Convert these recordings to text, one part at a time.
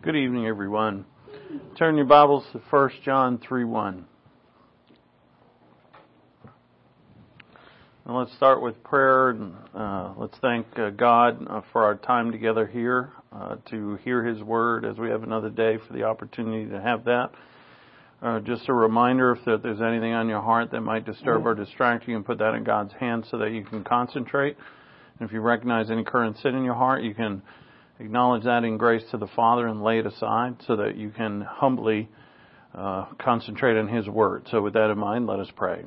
Good evening, everyone. Turn your Bibles to 1 John 3:1. And let's start with prayer. And let's thank God for our time together here to hear His Word as we have another day for the opportunity to have that. Just a reminder, if there's anything on your heart that might disturb or distract you, and put that in God's hands so that you can concentrate. And if you recognize any current sin in your heart, you can acknowledge that in grace to the Father and lay it aside so that you can humbly concentrate on His Word. So with that in mind, let us pray.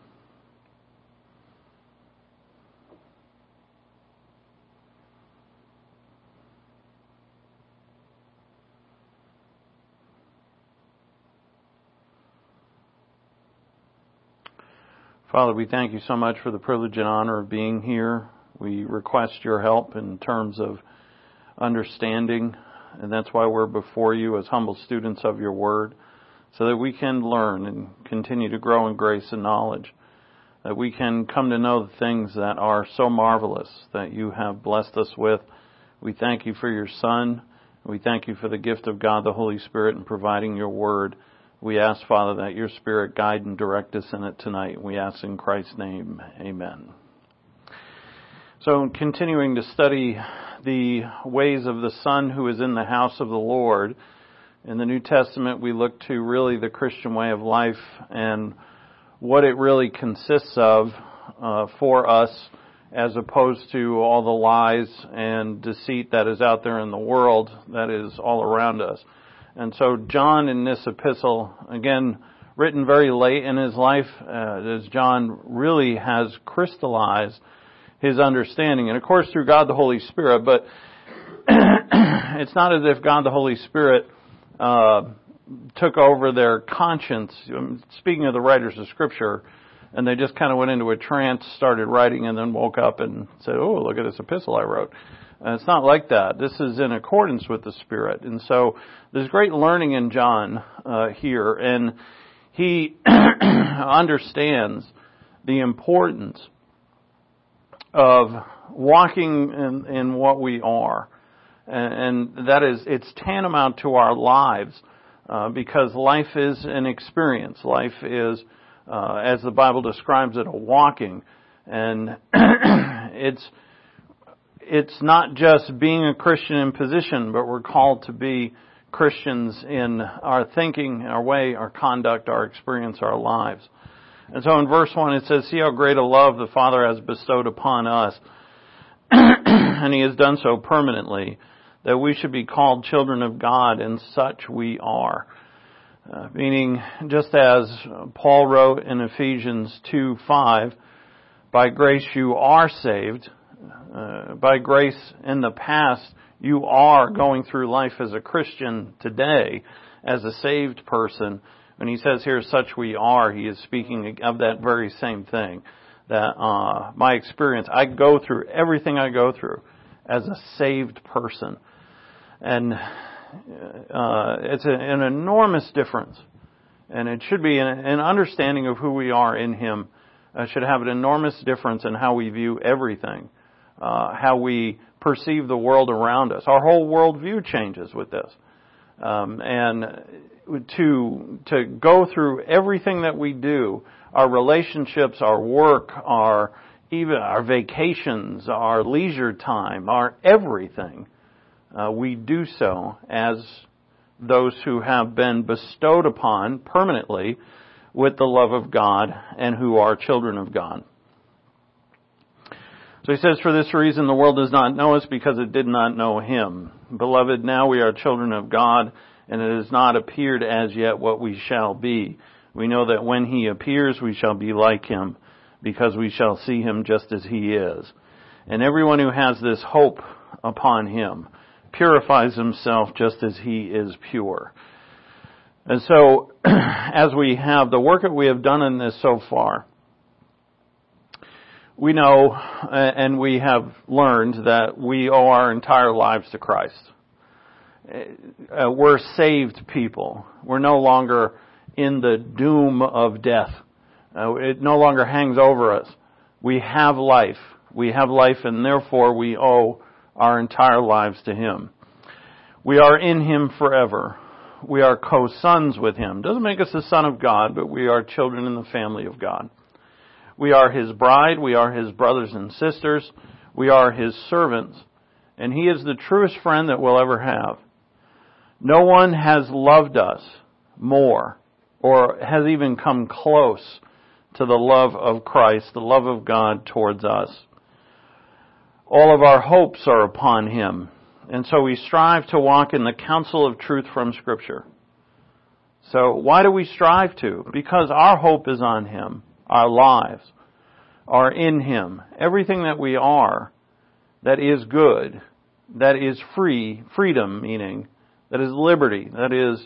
Father, we thank you so much for the privilege and honor of being here. We request your help in terms of understanding, and that's why we're before you as humble students of your word, so that we can learn and continue to grow in grace and knowledge, that we can come to know the things that are so marvelous that you have blessed us with. We thank you for your Son. We thank you for the gift of God, the Holy Spirit, in providing your word. We ask, Father, that your Spirit guide and direct us in it tonight. We ask in Christ's name, amen. So, continuing to study the ways of the Son who is in the house of the Lord, in the New Testament we look to really the Christian way of life and what it really consists of for us, as opposed to all the lies and deceit that is out there in the world that is all around us. And so John, in this epistle, again, written very late in his life, as John really has crystallized his understanding, and of course through God the Holy Spirit, but it's not as if God the Holy Spirit took over their conscience. Speaking of the writers of Scripture, and they just kind of went into a trance, started writing, and then woke up and said, "Oh, look at this epistle I wrote." It's not like that. This is in accordance with the Spirit. And so there's great learning in John here, and he understands the importance of walking in what we are. And that is, it's tantamount to our lives, because life is an experience. Life is, as the Bible describes it, a walking. And it's not just being a Christian in position, but we're called to be Christians in our thinking, our way, our conduct, our experience, our lives. And so in verse 1 it says, "See how great a love the Father has bestowed upon us, and He has done so permanently, that we should be called children of God, and such we are." Meaning, just as Paul wrote in Ephesians 2:5, "By grace you are saved." By grace in the past, you are going through life as a Christian today, as a saved person. When he says here, "such we are," he is speaking of that very same thing. That my experience, I go through everything I go through as a saved person. And it's an enormous difference. And it should be an understanding of who we are in Him. Should have an enormous difference in how we view everything. How we perceive the world around us. Our whole worldview changes with this. And to go through everything that we do, our relationships, our work, even our vacations, our leisure time, our everything, we do so as those who have been bestowed upon permanently with the love of God and who are children of God. So he says, "For this reason the world does not know us, because it did not know Him. Beloved, now we are children of God, and it has not appeared as yet what we shall be. We know that when He appears, we shall be like Him, because we shall see Him just as He is. And everyone who has this hope upon Him purifies himself just as He is pure." And so, as we have the work that we have done in this so far, we know and we have learned that we owe our entire lives to Christ. We're saved people. We're no longer in the doom of death. It no longer hangs over us. We have life. We have life, and therefore we owe our entire lives to Him. We are in Him forever. We are co-sons with Him. Doesn't make us the son of God, but we are children in the family of God. We are His bride. We are His brothers and sisters. We are His servants. And He is the truest friend that we'll ever have. No one has loved us more or has even come close to the love of Christ, the love of God towards us. All of our hopes are upon Him. And so we strive to walk in the counsel of truth from Scripture. So why do we strive to? Because our hope is on Him. Our lives are in Him. Everything that we are that is good, that is freedom meaning, that is liberty, that is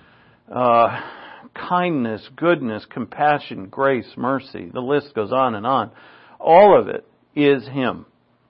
kindness, goodness, compassion, grace, mercy. The list goes on and on. All of it is Him.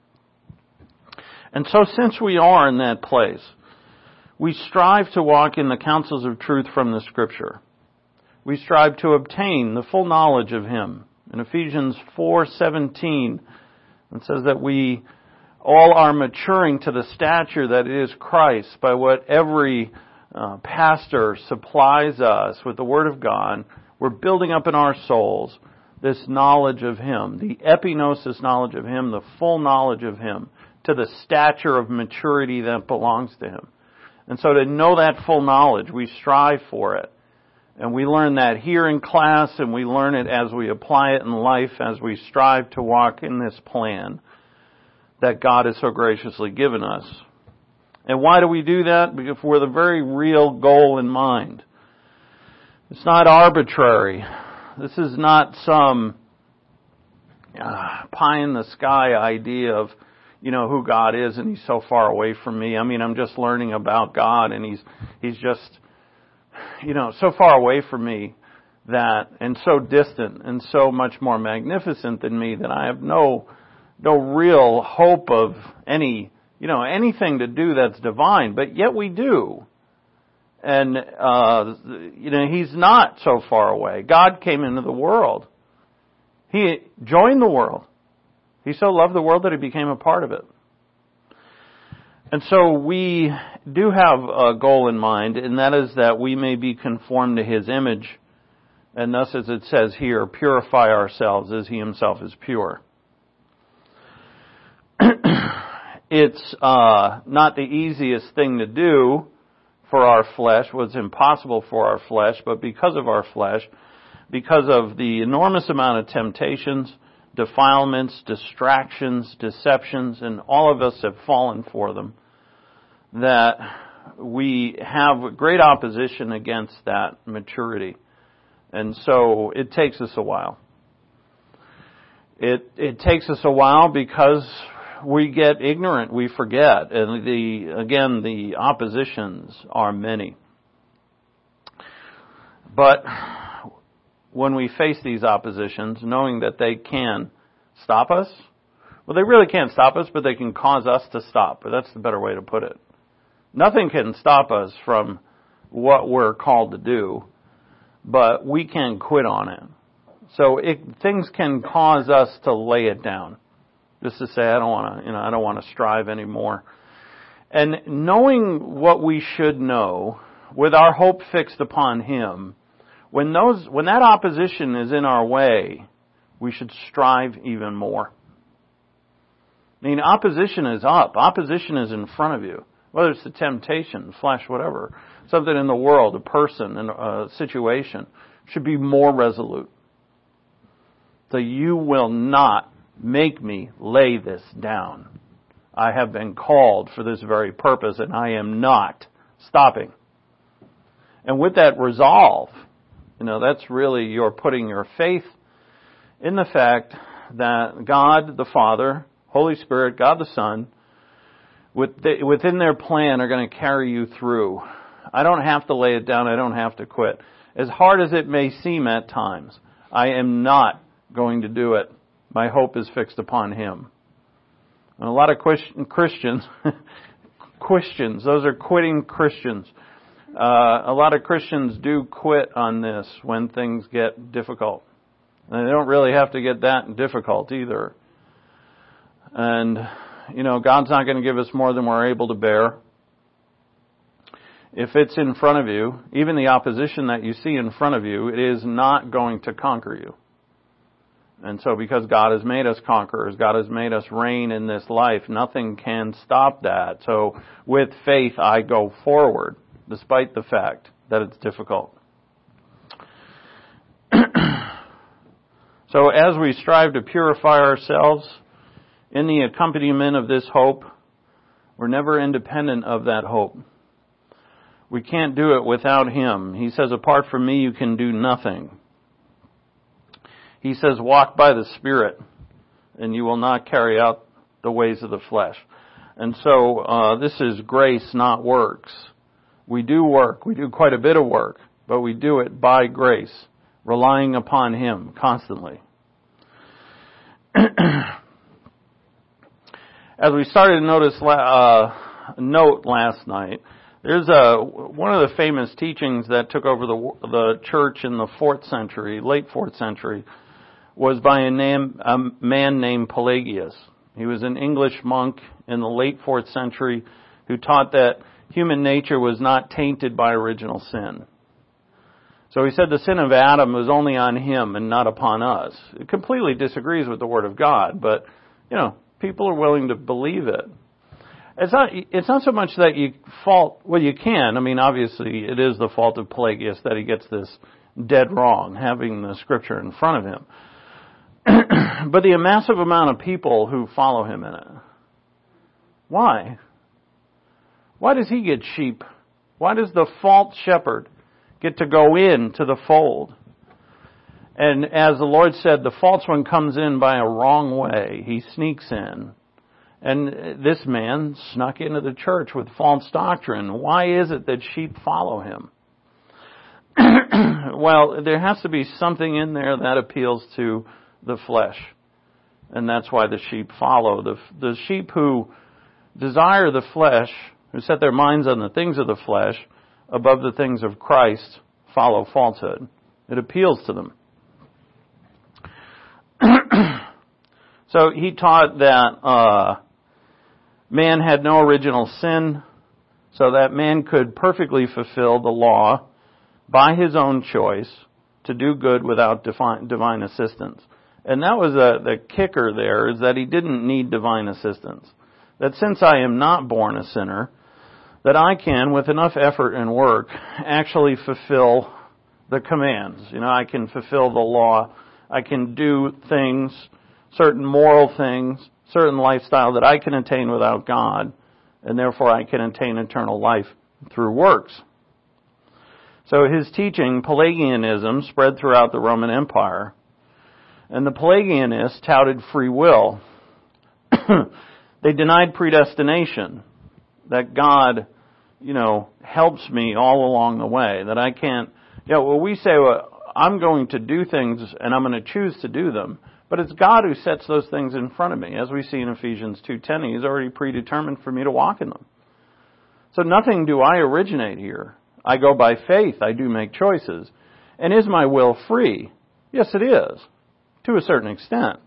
And so since we are in that place, we strive to walk in the counsels of truth from the Scripture. We strive to obtain the full knowledge of Him. In Ephesians 4:17, it says that we all are maturing to the stature that is Christ by what every pastor supplies us with the Word of God. We're building up in our souls this knowledge of Him, the epignosis knowledge of Him, the full knowledge of Him, to the stature of maturity that belongs to Him. And so to know that full knowledge, we strive for it. And we learn that here in class, and we learn it as we apply it in life, as we strive to walk in this plan that God has so graciously given us. And why do we do that? Because with a very real goal in mind. It's not arbitrary. This is not some pie in the sky idea of, who God is and He's so far away from me. I mean, I'm just learning about God and He's just, so far away from me that, and so distant and so much more magnificent than me that I have no real hope of anything to do that's divine, but yet we do. And, He's not so far away. God came into the world. He joined the world. He so loved the world that He became a part of it. And so we do have a goal in mind, and that is that we may be conformed to His image, and thus, as it says here, purify ourselves as He Himself is pure. It's not the easiest thing to do for our flesh, what's impossible for our flesh, but because of our flesh, because of the enormous amount of temptations, defilements, distractions, deceptions, and all of us have fallen for them, that we have great opposition against that maturity. And so it takes us a while. It takes us a while because we get ignorant, we forget, and the oppositions are many. But when we face these oppositions, knowing that they can stop us, well, they really can't stop us, but they can cause us to stop. But that's the better way to put it. Nothing can stop us from what we're called to do, but we can quit on it. So things can cause us to lay it down. Just to say, I don't want to strive anymore. And knowing what we should know, with our hope fixed upon Him, when that opposition is in our way, we should strive even more. I mean, opposition is up. Opposition is in front of you. Whether it's the temptation, flesh, whatever, something in the world, a person, a situation, should be more resolute. So you will not make me lay this down. I have been called for this very purpose, and I am not stopping. And with that resolve, that's really you're putting your faith in the fact that God the Father, Holy Spirit, God the Son, within their plan are going to carry you through. I don't have to lay it down. I don't have to quit. As hard as it may seem at times, I am not going to do it. My hope is fixed upon Him. And a lot of Christians, those are quitting Christians. A lot of Christians do quit on this when things get difficult. And they don't really have to get that difficult either. And, God's not going to give us more than we're able to bear. if it's in front of you, even the opposition that you see in front of you, it is not going to conquer you. And so because God has made us conquerors, God has made us reign in this life, nothing can stop that. So with faith, I go forward, despite the fact that it's difficult. So as we strive to purify ourselves in the accompaniment of this hope, we're never independent of that hope. We can't do it without Him. He says, apart from me, you can do nothing. He says, walk by the Spirit, and you will not carry out the ways of the flesh. And so this is grace, not works. We do work. We do quite a bit of work, but we do it by grace, relying upon Him constantly. As we started to note last night, there's one of the famous teachings that took over the church in the late 4th century, was by a man named Pelagius. He was an English monk in the late 4th century who taught that human nature was not tainted by original sin. So he said the sin of Adam was only on him and not upon us. It completely disagrees with the Word of God, but, people are willing to believe it. It's not so much that you fault, well, you can. I mean, obviously, it is the fault of Pelagius that he gets this dead wrong, having the Scripture in front of him. But the massive amount of people who follow him in it. Why? Why does he get sheep? Why does the false shepherd get to go into the fold? And as the Lord said, the false one comes in by a wrong way. He sneaks in. And this man snuck into the church with false doctrine. Why is it that sheep follow him? Well, there has to be something in there that appeals to the flesh. And that's why the sheep follow. The sheep who desire the flesh, who set their minds on the things of the flesh above the things of Christ, follow falsehood. It appeals to them. So he taught that man had no original sin, so that man could perfectly fulfill the law by his own choice to do good without divine assistance. And that was the kicker there, is that he didn't need divine assistance. That since I am not born a sinner, that I can, with enough effort and work, actually fulfill the commands. I can fulfill the law. I can do things, certain moral things, certain lifestyle that I can attain without God, and therefore I can attain eternal life through works. So his teaching, Pelagianism, spread throughout the Roman Empire. And the Pelagianists touted free will. They denied predestination, that God, helps me all along the way, that I can't, we say, I'm going to do things and I'm going to choose to do them. But it's God who sets those things in front of me. As we see in Ephesians 2:10, He's already predetermined for me to walk in them. So nothing do I originate here. I go by faith. I do make choices. And is my will free? Yes, it is, to a certain extent.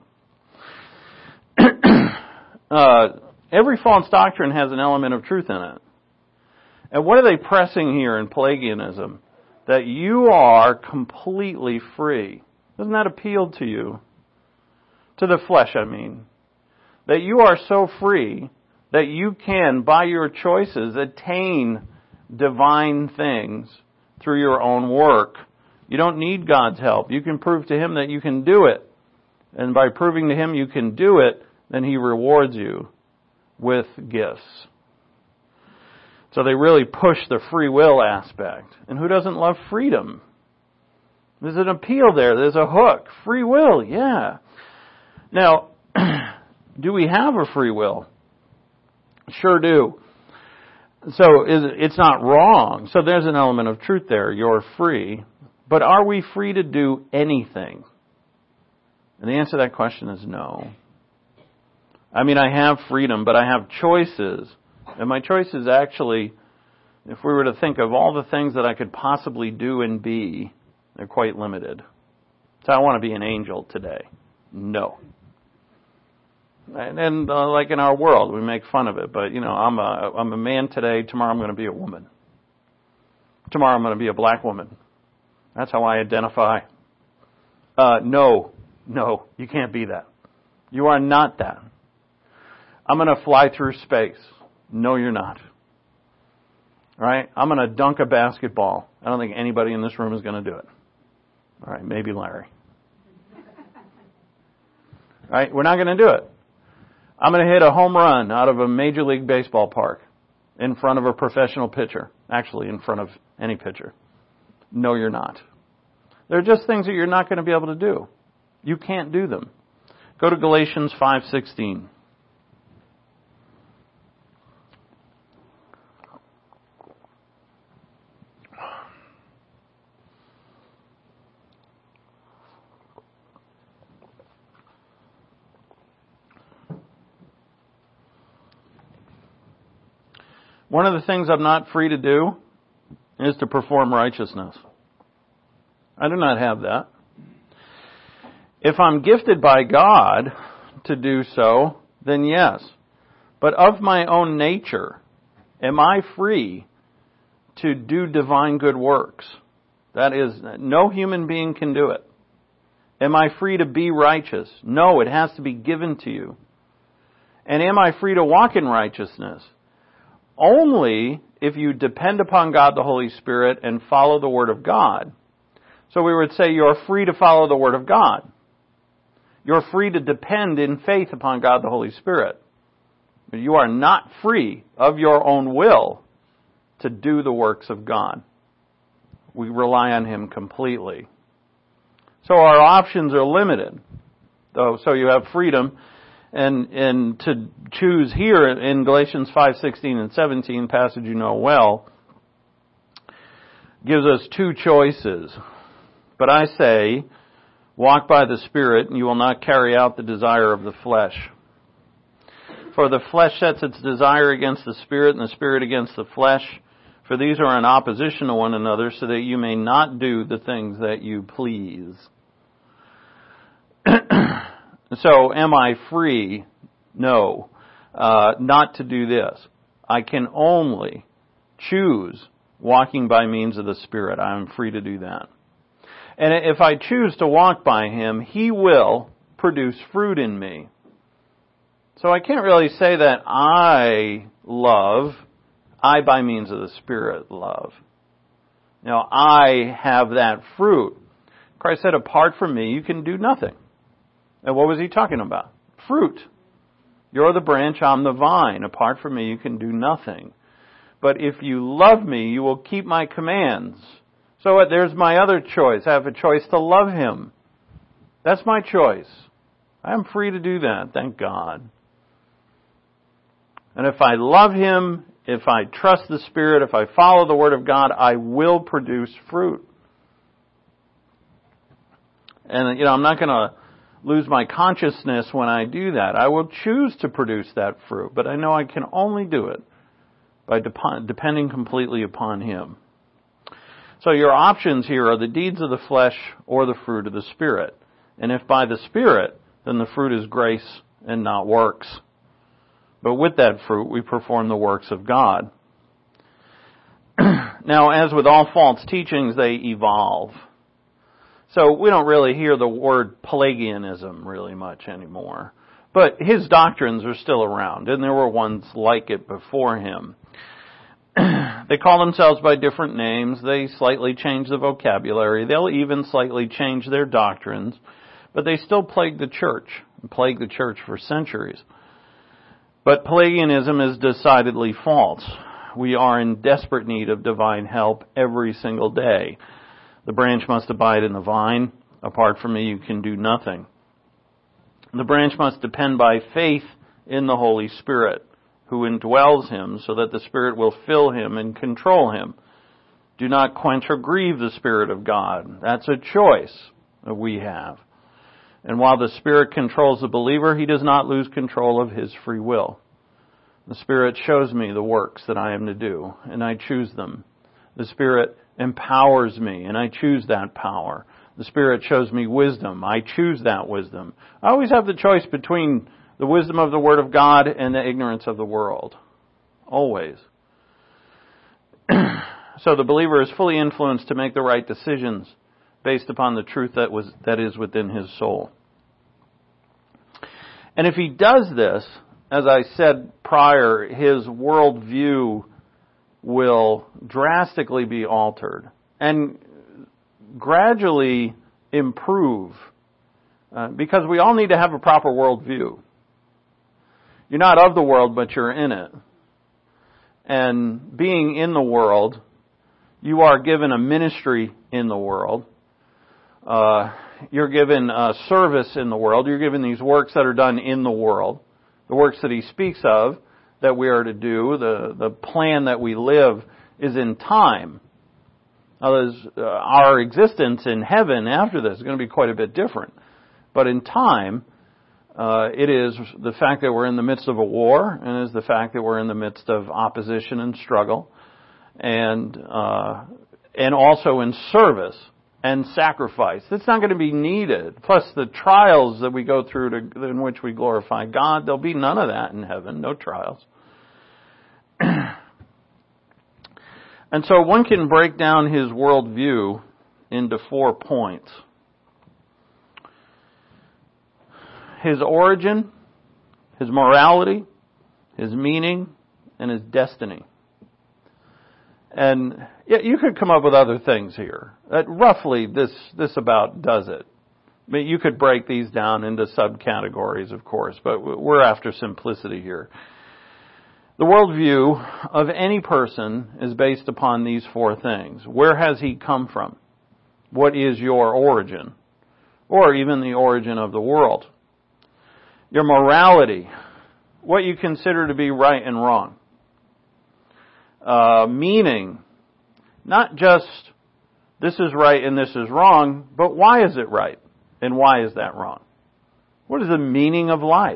Every false doctrine has an element of truth in it. And what are they pressing here in Pelagianism? That you are completely free. Doesn't that appeal to you? To the flesh, I mean. That you are so free that you can, by your choices, attain divine things through your own work. You don't need God's help. You can prove to Him that you can do it. And by proving to Him you can do it, then He rewards you with gifts. So they really push the free will aspect. And who doesn't love freedom? There's an appeal there. There's a hook. Free will, yeah. Now, do we have a free will? Sure do. So it's not wrong. So there's an element of truth there. You're free. But are we free to do anything? And the answer to that question is no. I mean, I have freedom, but I have choices. And my choices actually, if we were to think of all the things that I could possibly do and be, they're quite limited. So I want to be an angel today. No. And like in our world, we make fun of it. But, I'm a man today. Tomorrow I'm going to be a woman. Tomorrow I'm going to be a black woman. That's how I identify. No, you can't be that. You are not that. I'm going to fly through space. No, you're not. All right? I'm going to dunk a basketball. I don't think anybody in this room is going to do it. All right, maybe Larry. All right, we're not going to do it. I'm going to hit a home run out of a Major League Baseball park in front of a professional pitcher. Actually, in front of any pitcher. No, you're not. They're just things that you're not going to be able to do. You can't do them. Go to Galatians 5:16. One of the things I'm not free to do is to perform righteousness. I do not have that. If I'm gifted by God to do so, then yes. But of my own nature, am I free to do divine good works? That is, no human being can do it. Am I free to be righteous? No, it has to be given to you. And am I free to walk in righteousness? Only if you depend upon God the Holy Spirit and follow the Word of God. So we would say you're free to follow the Word of God. You're free to depend in faith upon God the Holy Spirit. But you are not free of your own will to do the works of God. We rely on Him completely. So our options are limited. So you have freedom. And to choose here in Galatians 5:16 and 17, passage you know well, gives us two choices. But I say, walk by the Spirit, and you will not carry out the desire of the flesh. For the flesh sets its desire against the Spirit, and the Spirit against the flesh. For these are in opposition to one another, so that you may not do the things that you please. So, am I free? No, not to do this. I can only choose walking by means of the Spirit. I am free to do that. And if I choose to walk by Him, He will produce fruit in me. So I can't really say that I by means of the Spirit love. Now, I have that fruit. Christ said, apart from me, you can do nothing. And what was He talking about? Fruit. You're the branch, I'm the vine. Apart from me, you can do nothing. But if you love me, you will keep my commands. So there's my other choice. I have a choice to love Him. That's my choice. I am free to do that, thank God. And if I love Him, if I trust the Spirit, if I follow the Word of God, I will produce fruit. And, I'm not going to lose my consciousness when I do that. I will choose to produce that fruit, but I know I can only do it by depending completely upon Him. So your options here are the deeds of the flesh or the fruit of the Spirit. And if by the Spirit, then the fruit is grace and not works. But with that fruit, we perform the works of God. Now, as with all false teachings, they evolve. So we don't really hear the word Pelagianism really much anymore. But his doctrines are still around, and there were ones like it before him. They call themselves by different names. They slightly change the vocabulary. They'll even slightly change their doctrines. But they still plague the church for centuries. But Pelagianism is decidedly false. We are in desperate need of divine help every single day. The branch must abide in the vine. Apart from me, you can do nothing. The branch must depend by faith in the Holy Spirit, who indwells him, so that the Spirit will fill him and control him. Do not quench or grieve the Spirit of God. That's a choice that we have. And while the Spirit controls the believer, He does not lose control of his free will. The Spirit shows me the works that I am to do, and I choose them. The Spirit empowers me, and I choose that power. The Spirit shows me wisdom. I choose that wisdom. I always have the choice between the wisdom of the Word of God and the ignorance of the world. Always. So the believer is fully influenced to make the right decisions based upon the truth that is within his soul. And if he does this, as I said prior, his worldview will drastically be altered and gradually improve, because we all need to have a proper worldview. You're not of the world, but you're in it. And being in the world, you are given a ministry in the world. You're given a service in the world. You're given these works that are done in the world. The works that he speaks of that we are to do, the plan that we live is in time. Now, our existence in heaven after this is going to be quite a bit different. But in time, it is the fact that we're in the midst of a war, and it is the fact that we're in the midst of opposition and struggle, and also in service and sacrifice. That's not going to be needed. Plus the trials that we go through in which we glorify God, there'll be none of that in heaven, no trials. And so one can break down his worldview into 4 points. His origin, his morality, his meaning, and his destiny. And you could come up with other things here. Roughly, this about does it. I mean, you could break these down into subcategories, of course, but we're after simplicity here. The worldview of any person is based upon these 4 things. Where has he come from? What is your origin? Or even the origin of the world. Your morality, what you consider to be right and wrong. Meaning, not just this is right and this is wrong, but why is it right and why is that wrong? What is the meaning of life?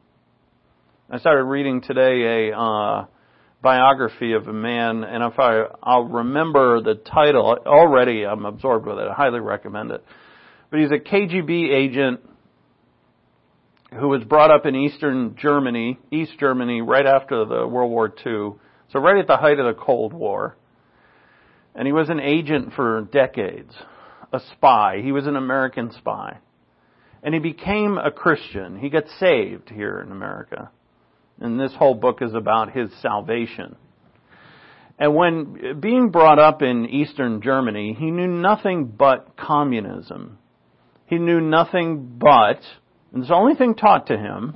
I started reading today a biography of a man, and if I'll remember the title, already I'm absorbed with it. I highly recommend it. But he's a KGB agent who was brought up in East Germany, right after the World War II. So right at the height of the Cold War. And he was an agent for decades, a spy. He was an American spy. And he became a Christian. He got saved here in America. And this whole book is about his salvation. And when being brought up in Eastern Germany, he knew nothing but communism. He knew nothing but, and it's the only thing taught to him,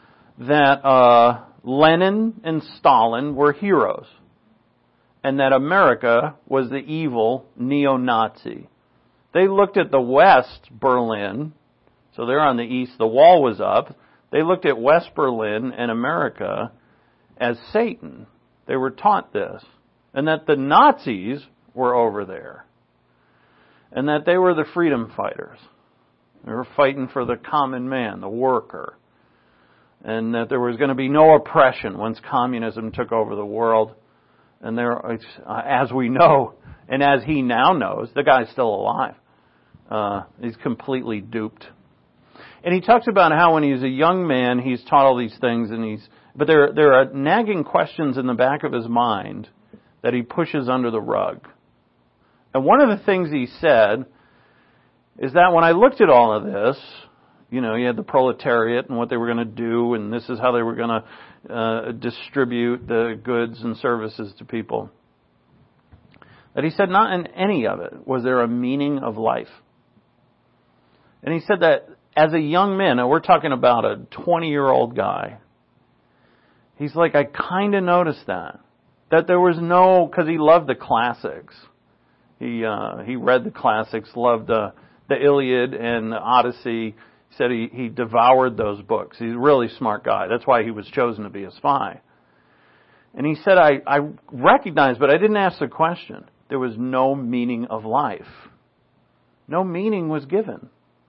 that Lenin and Stalin were heroes, and that America was the evil neo-Nazi. They looked at the West Berlin, so they're on the east, the wall was up. They looked at West Berlin and America as Satan. They were taught this, and that the Nazis were over there, and that they were the freedom fighters. They were fighting for the common man, the worker. And that there was going to be no oppression once communism took over the world. And there, as we know, and as he now knows, the guy's still alive. He's completely duped. And he talks about how when he's a young man, he's taught all these things, but there are nagging questions in the back of his mind that he pushes under the rug. And one of the things he said is that when I looked at all of this, you had the proletariat and what they were going to do, and this is how they were going to distribute the goods and services to people. That he said not in any of it was there a meaning of life. And he said that as a young man, and we're talking about a 20-year-old guy, he's like, I kind of noticed that there was no, because he loved the classics. He read the classics, loved the Iliad and the Odyssey. He said he devoured those books. He's a really smart guy. That's why he was chosen to be a spy. And he said, I recognized, but I didn't ask the question. There was no meaning of life. No meaning was given.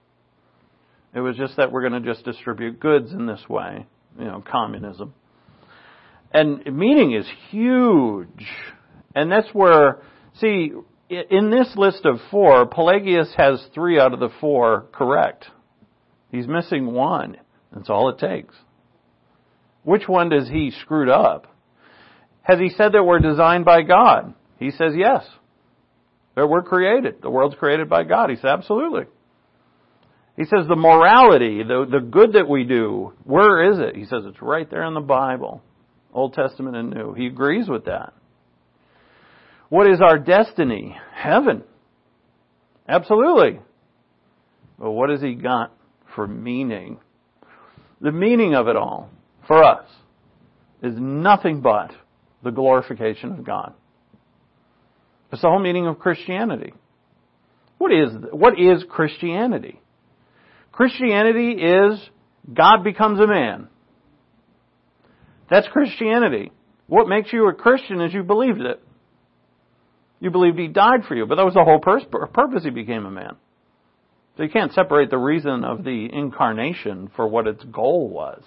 It was just that we're going to just distribute goods in this way, communism. And meaning is huge. And that's where, see, in this list of 4, Pelagius has 3 out of the 4 correct. He's missing 1. That's all it takes. Which one does he screwed up? Has he said that we're designed by God? He says yes. That we're created. The world's created by God. He says absolutely. He says the morality, the good that we do, where is it? He says it's right there in the Bible, Old Testament and New. He agrees with that. What is our destiny? Heaven. Absolutely. But what has He got for meaning? The meaning of it all, for us, is nothing but the glorification of God. It's the whole meaning of Christianity. What is Christianity? Christianity is God becomes a man. That's Christianity. What makes you a Christian is you believed it. You believed He died for you, but that was the whole purpose He became a man. So you can't separate the reason of the incarnation for what its goal was.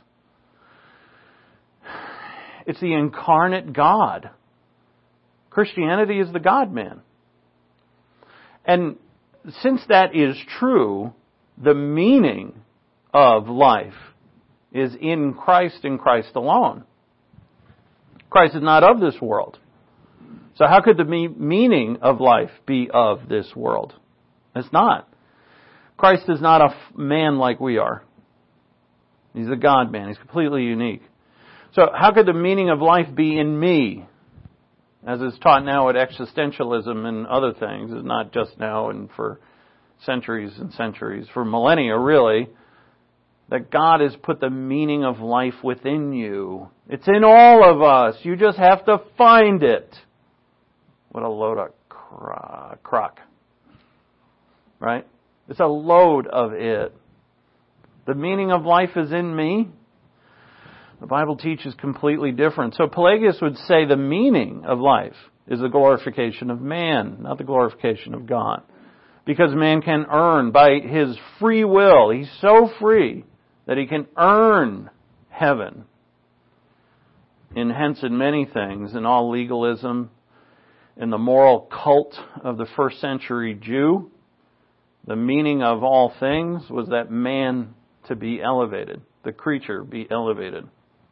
It's the incarnate God. Christianity is the God-man. And since that is true, the meaning of life is in Christ and Christ alone. Christ is not of this world. So how could the meaning of life be of this world? It's not. Christ is not a man like we are. He's a God-man. He's completely unique. So how could the meaning of life be in me? As is taught now at existentialism and other things, is not just now and for centuries and centuries, for millennia really, that God has put the meaning of life within you. It's in all of us. You just have to find it. What a load of crock. Right? It's a load of it. The meaning of life is in me. The Bible teaches completely different. So Pelagius would say the meaning of life is the glorification of man, not the glorification of God. Because man can earn by his free will. He's so free that he can earn heaven. And hence in many things, in all legalism, in the moral cult of the first century Jew, the meaning of all things was that man to be elevated, the creature be elevated.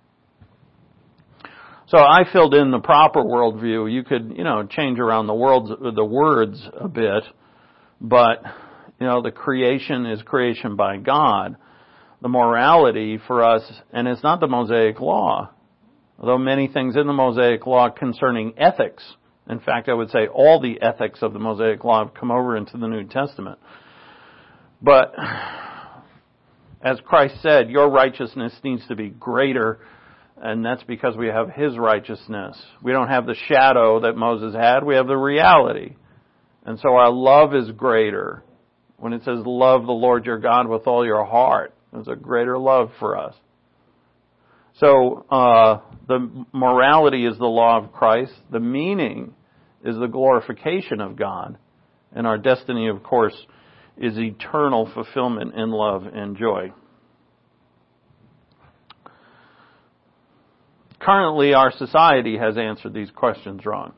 So I filled in the proper worldview. You could, change around the words a bit, but, the creation is creation by God. The morality for us, and it's not the Mosaic Law, although many things in the Mosaic Law concerning ethics. In fact, I would say all the ethics of the Mosaic Law have come over into the New Testament. But, as Christ said, your righteousness needs to be greater, and that's because we have His righteousness. We don't have the shadow that Moses had, we have the reality. And so our love is greater. When it says, love the Lord your God with all your heart, there's a greater love for us. So, the morality is the law of Christ. The meaning is the glorification of God. And our destiny, of course, is eternal fulfillment in love and joy. Currently, our society has answered these questions wrong.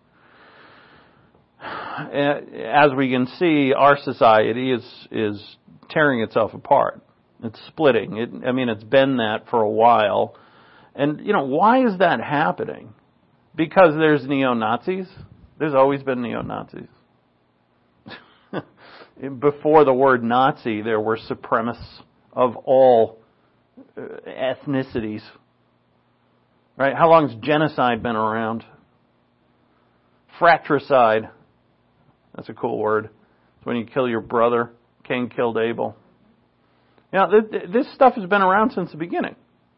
As we can see, our society is tearing itself apart. It's splitting. It's been that for a while. And, why is that happening? Because there's neo-Nazis? There's always been neo-Nazis. Before the word Nazi, there were supremacists of all ethnicities. Right? How long has genocide been around? Fratricide. That's a cool word. It's when you kill your brother. Cain killed Abel. This stuff has been around since the beginning.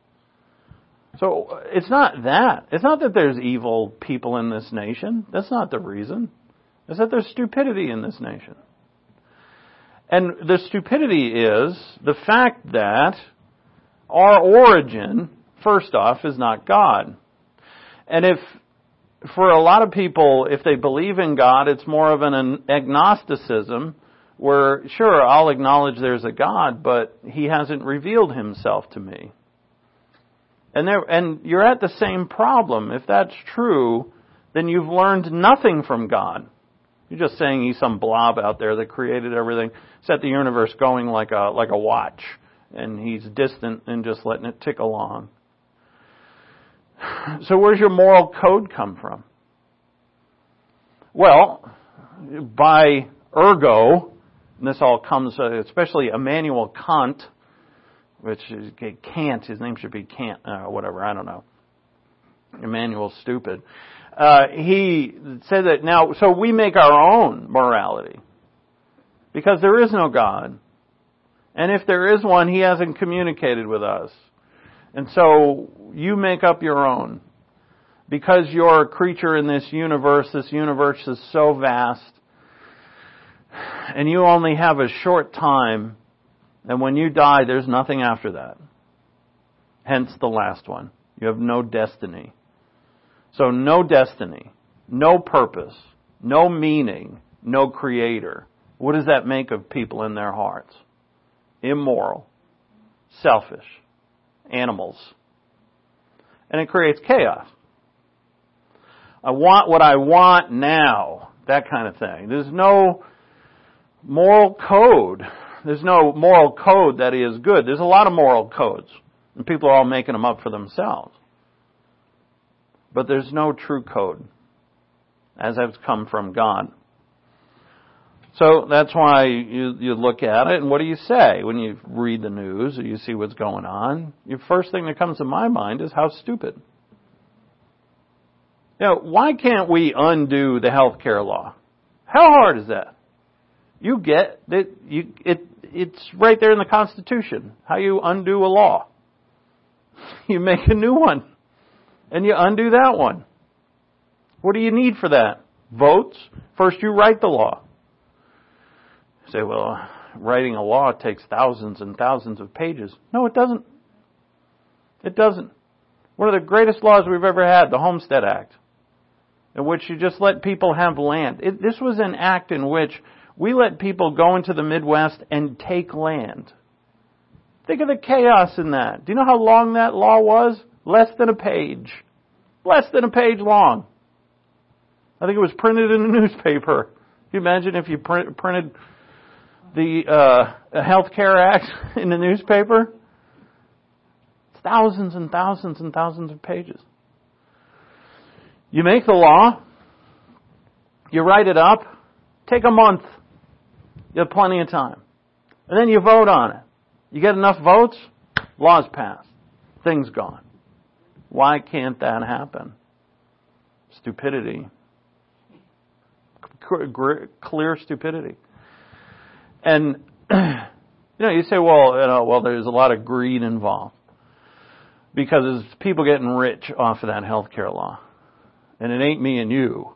So it's not that. It's not that there's evil people in this nation. That's not the reason. It's that there's stupidity in this nation. And the stupidity is the fact that our origin, first off, is not God. And for a lot of people, if they believe in God, it's more of an agnosticism where, sure, I'll acknowledge there's a God, but He hasn't revealed Himself to me. And you're at the same problem. If that's true, then you've learned nothing from God. You're just saying He's some blob out there that created everything, set the universe going like a watch, and He's distant and just letting it tick along. So where's your moral code come from? Well, by ergo, and this all comes, especially Immanuel Kant, which is Kant, his name should be Kant, whatever, I don't know. Immanuel's stupid. He said that now, so we make our own morality. Because there is no God. And if there is one, He hasn't communicated with us. And so you make up your own. Because you're a creature in this universe is so vast, and you only have a short time, and when you die, there's nothing after that. Hence the last one. You have no destiny. So no destiny, no purpose, no meaning, no creator. What does that make of people in their hearts? Immoral, selfish, animals. And it creates chaos. I want what I want now. That kind of thing. There's no moral code. There's no moral code that is good. There's a lot of moral codes. And people are all making them up for themselves. But there's no true code as has come from God. So that's why you look at it, and what do you say when you read the news or you see what's going on? The first thing that comes to my mind is how stupid. Why can't we undo the health care law? How hard is that? You get that it's right there in the Constitution. How you undo a law. You make a new one. And you undo that one. What do you need for that? Votes? First you write the law. You say, well, writing a law takes thousands and thousands of pages. No, it doesn't. It doesn't. One of the greatest laws we've ever had, the Homestead Act, in which you just let people have land. This was an act in which we let people go into the Midwest and take land. Think of the chaos in that. Do you know how long that law was? Less than a page. Less than a page long. I think it was printed in a newspaper. Can you imagine if you printed the Health Care Act in the newspaper? It's thousands and thousands and thousands of pages. You make the law. You write it up. Take a month. You have plenty of time. And then you vote on it. You get enough votes, law's passed. Thing's gone. Why can't that happen? Stupidity. Clear stupidity. And, you say, well, there's a lot of greed involved. Because there's people getting rich off of that health care law. And it ain't me and you.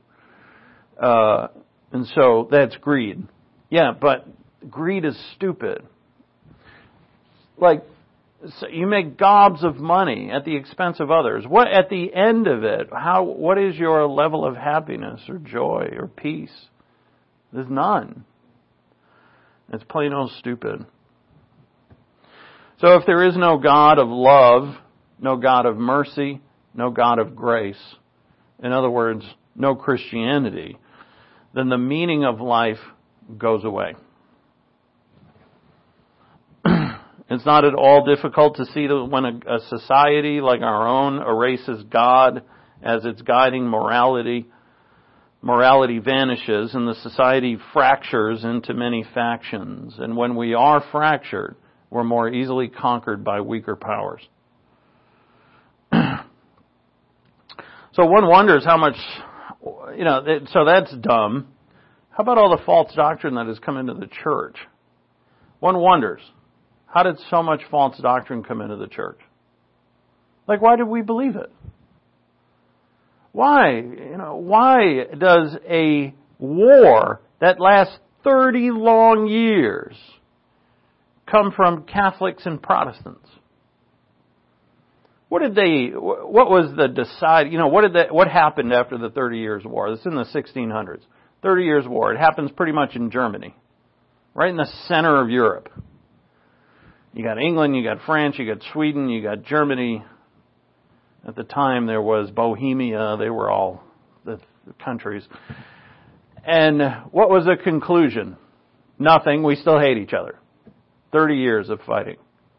And so that's greed. Yeah, but greed is stupid. So you make gobs of money at the expense of others. What at the end of it? What is your level of happiness or joy or peace? There's none. It's plain old stupid. So if there is no God of love, no God of mercy, no God of grace, in other words, no Christianity, then the meaning of life goes away. It's not at all difficult to see that when a society like our own erases God as its guiding morality vanishes and the society fractures into many factions. And when we are fractured, we're more easily conquered by weaker powers. So one wonders how much, so that's dumb. How about all the false doctrine that has come into the church? One wonders. How did so much false doctrine come into the church? Why did we believe it? Why? Why does a war that lasts 30 long years come from Catholics and Protestants? What was the decide, what happened after the 30 Years' War? This is in the 1600s. 30 Years' War. It happens pretty much in Germany. Right in the center of Europe. You got England, you got France, you got Sweden, you got Germany. At the time there was Bohemia. They were all the countries. And what was the conclusion? Nothing. We still hate each other. 30 years of fighting.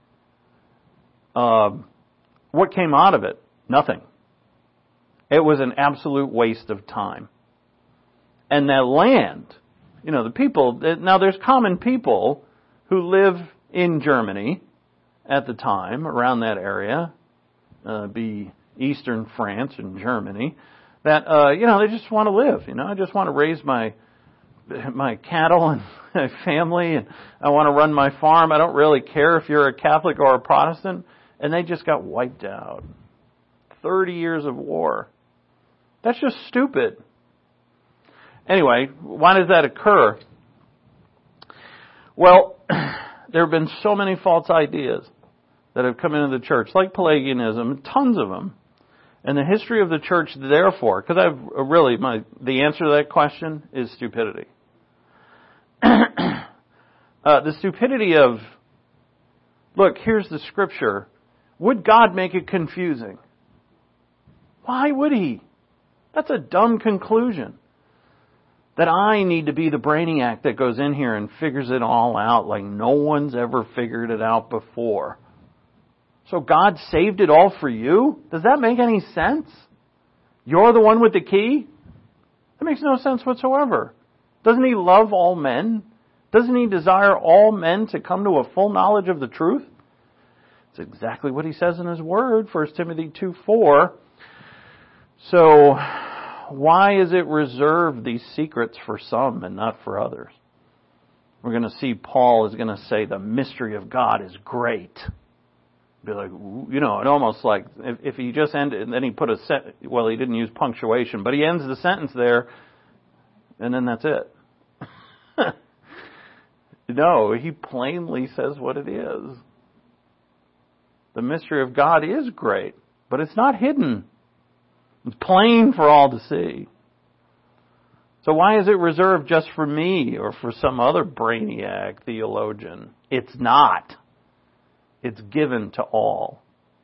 What came out of it? Nothing. It was an absolute waste of time. And that land, the people, now there's common people who live in Germany at the time, around that area, be eastern France and Germany, that, they just want to live, I just want to raise my cattle and my family, and I want to run my farm. I don't really care if you're a Catholic or a Protestant. And they just got wiped out. 30 years of war. That's just stupid. Anyway, why does that occur? Well, there have been so many false ideas that have come into the church, like Pelagianism, tons of them. And the history of the church, therefore, because the answer to that question is stupidity. The stupidity of, look, here's the scripture. Would God make it confusing? Why would He? That's a dumb conclusion. That I need to be the brainiac that goes in here and figures it all out like no one's ever figured it out before. So God saved it all for you? Does that make any sense? You're the one with the key? That makes no sense whatsoever. Doesn't He love all men? Doesn't He desire all men to come to a full knowledge of the truth? It's exactly what He says in His Word, 1 Timothy 2:4. So, why is it reserved, these secrets, for some and not for others? We're going to see Paul is going to say the mystery of God is great. Be like, it almost like, if he just ended, and then he put he didn't use punctuation, but he ends the sentence there, and then that's it. No, he plainly says what it is. The mystery of God is great, but it's not hidden. It's plain for all to see. So why is it reserved just for me or for some other brainiac theologian? It's not. It's given to all.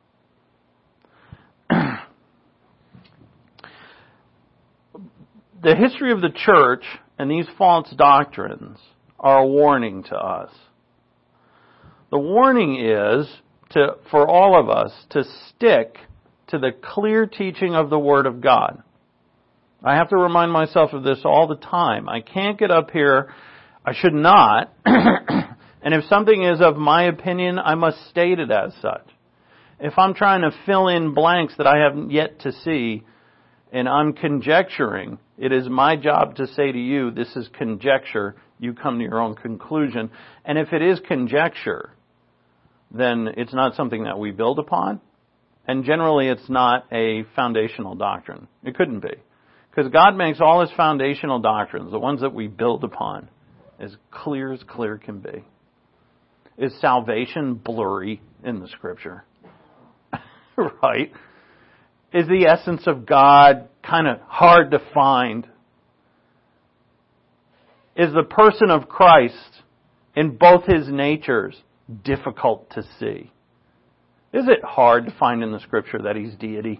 The history of the church and these false doctrines are a warning to us. The warning is for all of us to stick to the clear teaching of the Word of God. I have to remind myself of this all the time. I can't get up here, I should not, and if something is of my opinion, I must state it as such. If I'm trying to fill in blanks that I haven't yet to see, and I'm conjecturing, it is my job to say to you, this is conjecture, you come to your own conclusion. And if it is conjecture, then it's not something that we build upon. And generally it's not a foundational doctrine. It couldn't be. Because God makes all His foundational doctrines, the ones that we build upon, as clear can be. Is salvation blurry in the Scripture? Right? Is the essence of God kind of hard to find? Is the person of Christ in both His natures difficult to see? Is it hard to find in the Scripture that He's deity?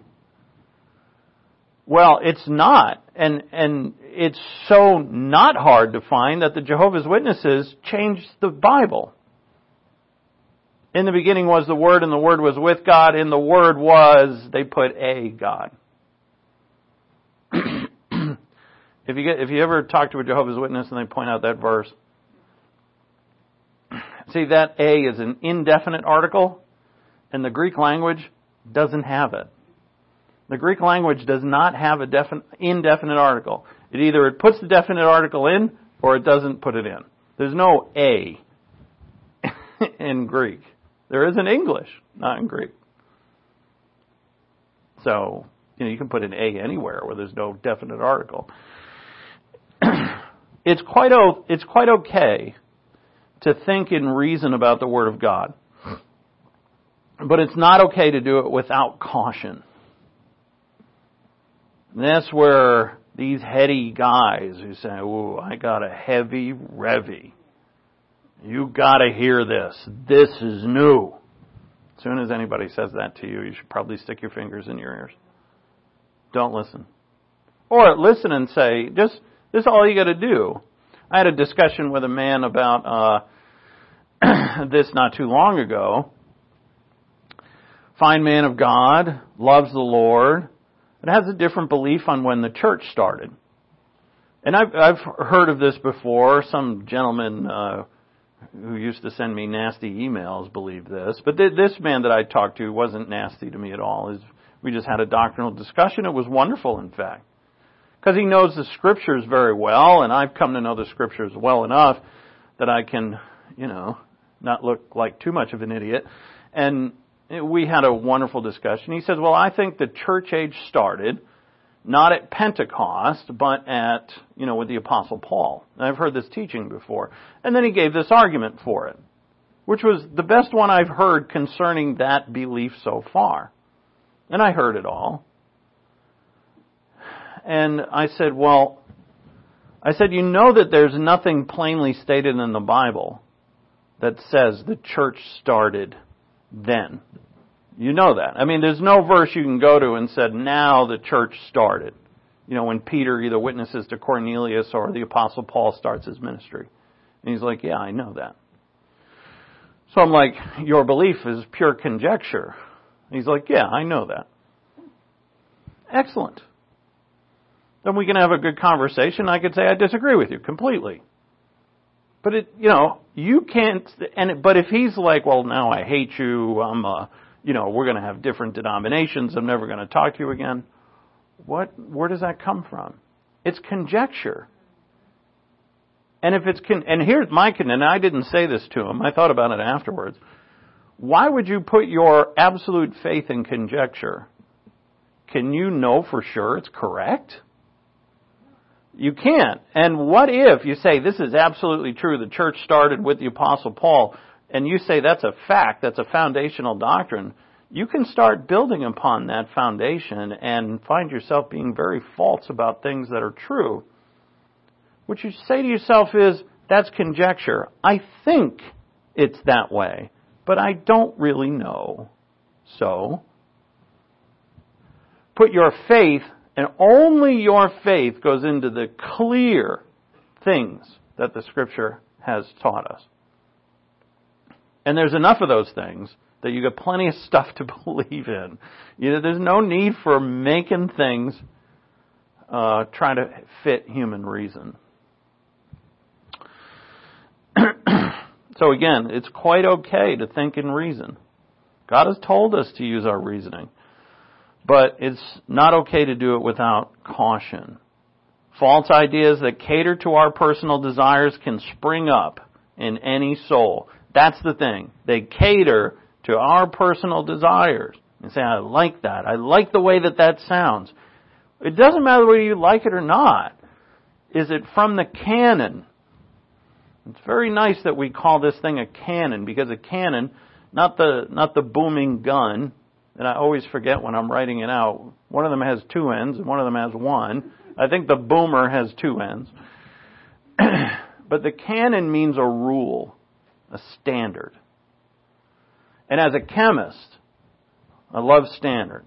Well, it's not. And it's so not hard to find that the Jehovah's Witnesses changed the Bible. In the beginning was the Word, and the Word was with God, and the Word was, they put a God. If you ever talk to a Jehovah's Witness and they point out that verse, see, that a is an indefinite article, and the Greek language doesn't have it. The Greek language does not have a indefinite article. It puts the definite article in, or it doesn't put it in. There's no a in Greek. There is in English, not in Greek. So, you can put an a anywhere where there's no definite article. It's quite okay to think and reason about the Word of God. But it's not okay to do it without caution. And that's where these heady guys who say, "Ooh, I got a heavy revy. You got to hear this. This is new." As soon as anybody says that to you, you should probably stick your fingers in your ears. Don't listen. Or listen and say, this is all you got to do. I had a discussion with a man about this not too long ago. Fine man of God, loves the Lord, but has a different belief on when the church started. And I've heard of this before. Some gentleman who used to send me nasty emails believed this. But this man that I talked to wasn't nasty to me at all. We just had a doctrinal discussion. It was wonderful, in fact. Because he knows the Scriptures very well, and I've come to know the Scriptures well enough that I can, not look like too much of an idiot. And we had a wonderful discussion. He says, well, I think the church age started not at Pentecost, but at, with the Apostle Paul. And I've heard this teaching before. And then he gave this argument for it, which was the best one I've heard concerning that belief so far. And I heard it all. And I said, that there's nothing plainly stated in the Bible that says the church started then. You know that. I mean, there's no verse you can go to and said, now the church started. When Peter either witnesses to Cornelius or the Apostle Paul starts his ministry. And he's like, yeah, I know that. So I'm like, your belief is pure conjecture. And he's like, yeah, I know that. Excellent. Then we can have a good conversation. I could say I disagree with you completely. But you can't, but if he's like, well, now I hate you, we're going to have different denominations, I'm never going to talk to you again. Where does that come from? It's conjecture. And if and here's and I didn't say this to him, I thought about it afterwards. Why would you put your absolute faith in conjecture? Can you know for sure it's correct? You can't. And what if you say this is absolutely true, the church started with the Apostle Paul, and you say that's a fact, that's a foundational doctrine, you can start building upon that foundation and find yourself being very false about things that are true. What you say to yourself is, that's conjecture. I think it's that way, but I don't really know. So, put your faith, and only your faith goes into the clear things that the Scripture has taught us. And there's enough of those things that you got plenty of stuff to believe in. There's no need for making things trying to fit human reason. So again, it's quite okay to think and reason. God has told us to use our reasoning. But it's not okay to do it without caution. False ideas that cater to our personal desires can spring up in any soul. That's the thing. They cater to our personal desires. And say, I like that. I like the way that sounds. It doesn't matter whether you like it or not. Is it from the canon? It's very nice that we call this thing a canon, because a canon, not the booming gun, and I always forget when I'm writing it out. One of them has two ends, and one of them has one. I think the boomer has two ends. But the canon means a rule, a standard. And as a chemist, I love standards.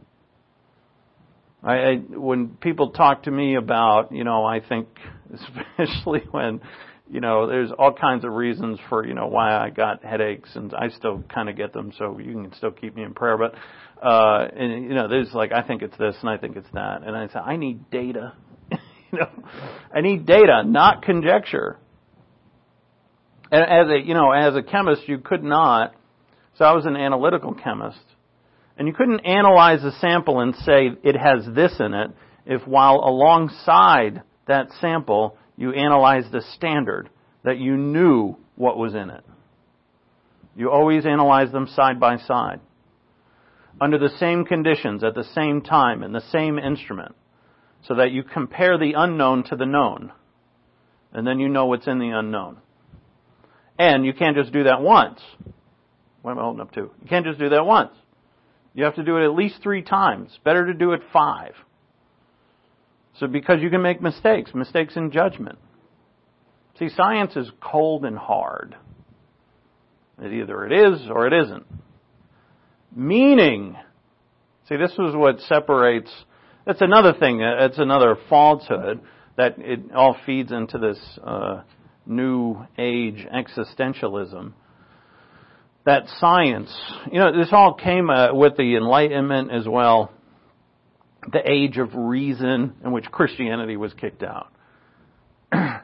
When people talk to me about, I think, especially when, there's all kinds of reasons for, why I got headaches, and I still kind of get them, so you can still keep me in prayer. But, there's I think it's this and I think it's that. And I say, I need data. I need data, not conjecture. And as a chemist, you could not, so I was an analytical chemist, and you couldn't analyze a sample and say it has this in it if while alongside that sample you analyzed the standard, that you knew what was in it. You always analyze them side by side, under the same conditions, at the same time, in the same instrument, so that you compare the unknown to the known, and then you know what's in the unknown. And you can't just do that once. What am I holding up to? You can't just do that once. You have to do it at least 3 times. Better to do it 5. So because you can make mistakes in judgment. See, science is cold and hard. Either it is or it isn't. Meaning, see, this is what separates, that's another thing, it's another falsehood, that it all feeds into this new age existentialism. That science, this all came with the Enlightenment as well, the age of reason in which Christianity was kicked out.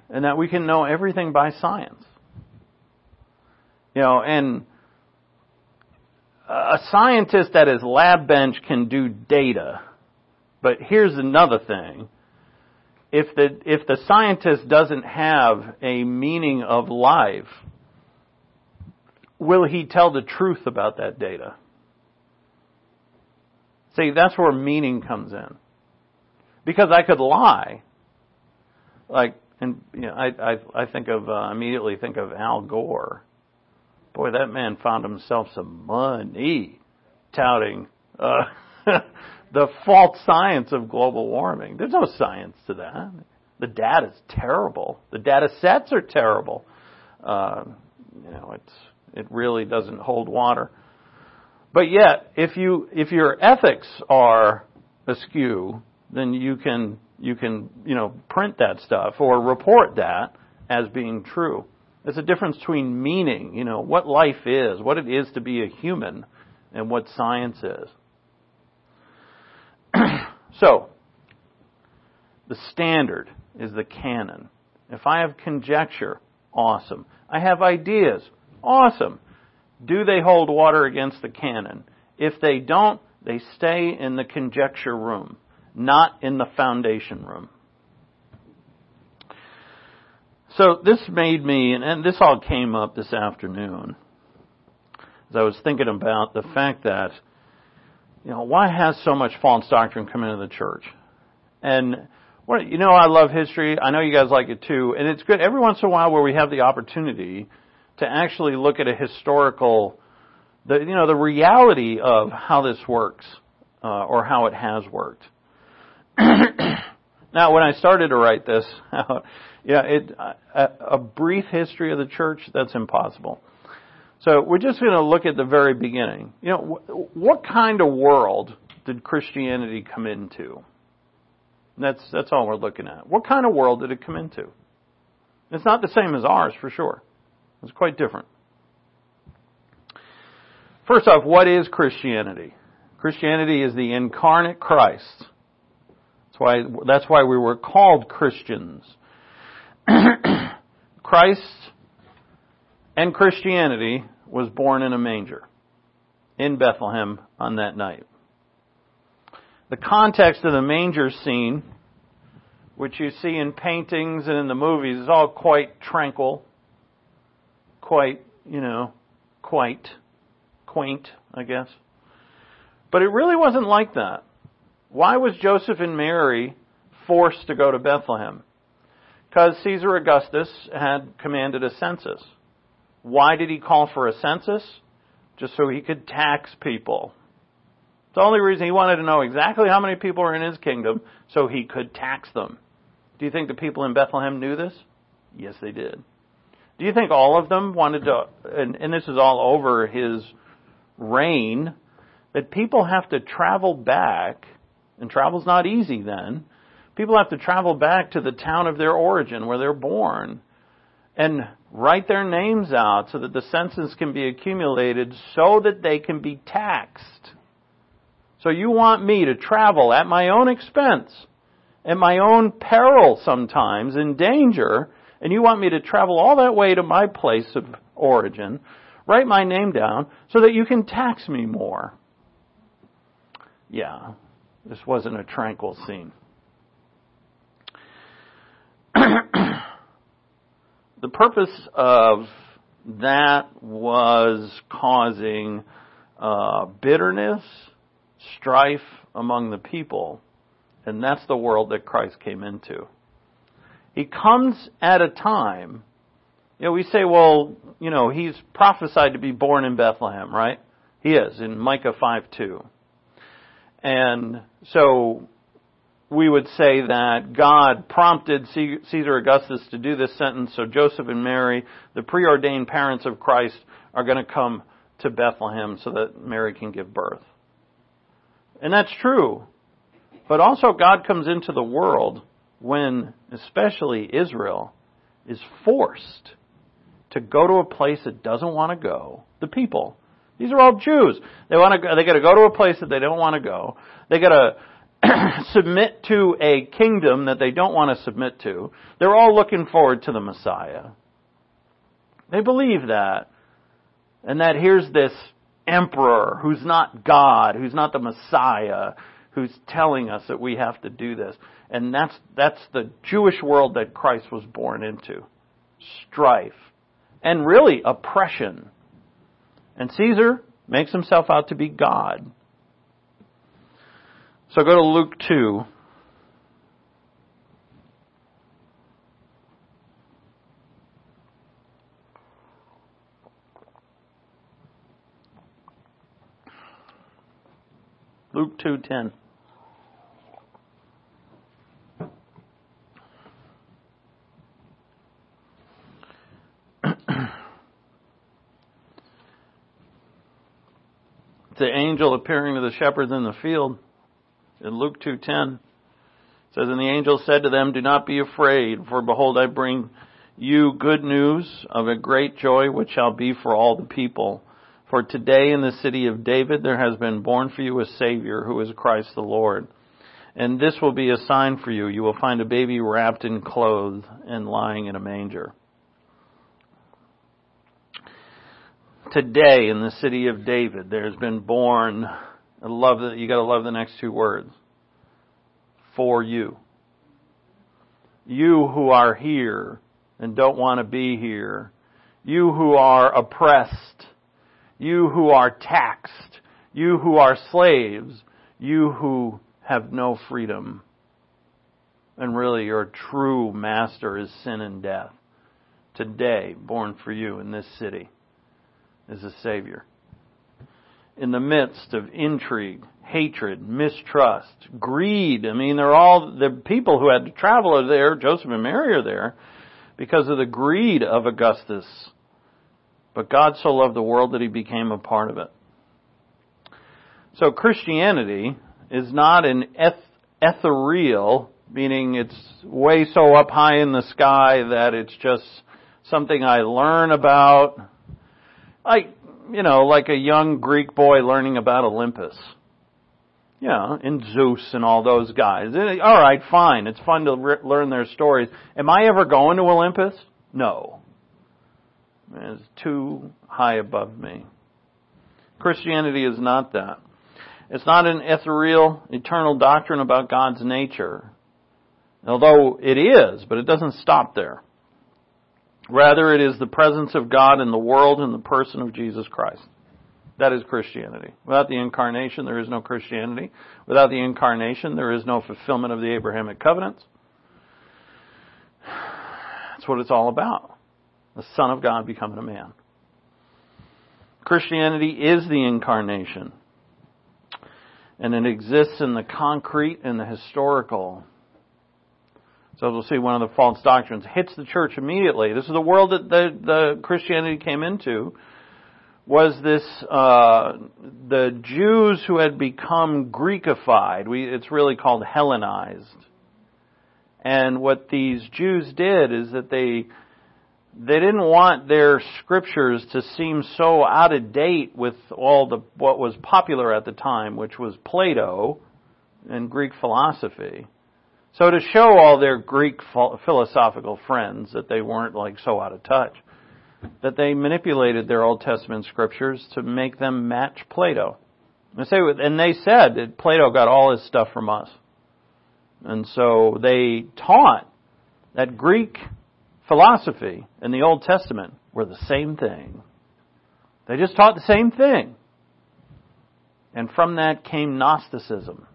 and that we can know everything by science. And a scientist at his lab bench can do data. But here's another thing. If the scientist doesn't have a meaning of life, will he tell the truth about that data? See, that's where meaning comes in. Because I could lie. I immediately think of Al Gore. Boy, that man found himself some money touting the false science of global warming. There's no science to that. The data's terrible. The data sets are terrible. It really doesn't hold water. But yet, if your ethics are askew, then you can print that stuff or report that as being true. There's a difference between meaning, what life is, what it is to be a human, and what science is. So, the standard is the canon. If I have conjecture, awesome. I have ideas, awesome. Do they hold water against the canon? If they don't, they stay in the conjecture room, not in the foundation room. So this made me, and this all came up this afternoon, as I was thinking about the fact that, why has so much false doctrine come into the church? And, I love history. I know you guys like it too. And it's good every once in a while where we have the opportunity to actually look at a historical, the reality of how this works, or how it has worked. Now, when I started to write this, a brief history of the church, that's impossible. So we're just going to look at the very beginning. What kind of world did Christianity come into? That's all we're looking at. What kind of world did it come into? It's not the same as ours, for sure. It's quite different. First off, what is Christianity? Christianity is the incarnate Christ. That's why we were called Christians. Christ and Christianity was born in a manger in Bethlehem on that night. The context of the manger scene, which you see in paintings and in the movies, is all quite tranquil, quite quaint, I guess. But it really wasn't like that. Why was Joseph and Mary forced to go to Bethlehem? Because Caesar Augustus had commanded a census. Why did he call for a census? Just so he could tax people. It's the only reason he wanted to know exactly how many people were in his kingdom, so he could tax them. Do you think the people in Bethlehem knew this? Yes, they did. Do you think all of them wanted to, and this is all over his reign, that people have to travel back, and travel's not easy then, people have to travel back to the town of their origin, where they're born, and write their names out so that the census can be accumulated so that they can be taxed. So you want me to travel at my own expense, at my own peril sometimes, in danger, and you want me to travel all that way to my place of origin, write my name down so that you can tax me more. Yeah, this wasn't a tranquil scene. The purpose of that was causing bitterness, strife among the people. And that's the world that Christ came into. He comes at a time, we say, he's prophesied to be born in Bethlehem, right? He is, in Micah 5:2. And so we would say that God prompted Caesar Augustus to do this sentence, so Joseph and Mary, the preordained parents of Christ, are going to come to Bethlehem so that Mary can give birth. And that's true. But also God comes into the world when, especially Israel, is forced to go to a place it doesn't want to go. The people. These are all Jews. They got to go to a place that they don't want to go. They got to submit to a kingdom that they don't want to submit to. They're all looking forward to the Messiah. They believe that. And that here's this emperor who's not God, who's not the Messiah, who's telling us that we have to do this. And that's the Jewish world that Christ was born into. Strife. And really oppression. And Caesar makes himself out to be God. So go to Luke 2. Luke 2:10. The angel appearing to the shepherds in the field. In Luke 2:10, it says, "And the angel said to them, 'Do not be afraid, for behold, I bring you good news of a great joy, which shall be for all the people. For today in the city of David there has been born for you a Savior, who is Christ the Lord. And this will be a sign for you. You will find a baby wrapped in clothes and lying in a manger.'" Today in the city of David there has been born, I love that, you got to love the next two words, for you. You who are here and don't want to be here. You who are oppressed. You who are taxed. You who are slaves. You who have no freedom. And really your true master is sin and death. Today, born for you in this city, is a Savior. In the midst of intrigue, hatred, mistrust, greed. I mean, they're all the people who had to travel are there. Joseph and Mary are there because of the greed of Augustus. But God so loved the world that He became a part of it. So Christianity is not an ethereal, meaning it's way so up high in the sky that it's just something I learn about. Like a young Greek boy learning about Olympus. And Zeus and all those guys. All right, fine. It's fun to learn their stories. Am I ever going to Olympus? No. It's too high above me. Christianity is not that. It's not an ethereal, eternal doctrine about God's nature. Although it is, but it doesn't stop there. Rather, it is the presence of God in the world in the person of Jesus Christ. That is Christianity. Without the incarnation, there is no Christianity. Without the incarnation, there is no fulfillment of the Abrahamic covenants. That's what it's all about. The Son of God becoming a man. Christianity is the incarnation. And it exists in the concrete and the historical. So we'll see one of the false doctrines hits the church immediately. This is the world that the Christianity came into. Was this the Jews who had become Greekified? It's really called Hellenized. And what these Jews did is that they didn't want their scriptures to seem so out of date with what was popular at the time, which was Plato and Greek philosophy. So to show all their Greek philosophical friends that they weren't like so out of touch, that they manipulated their Old Testament scriptures to make them match Plato. And they said that Plato got all his stuff from us. And so they taught that Greek philosophy and the Old Testament were the same thing. They just taught the same thing. And from that came Gnosticism.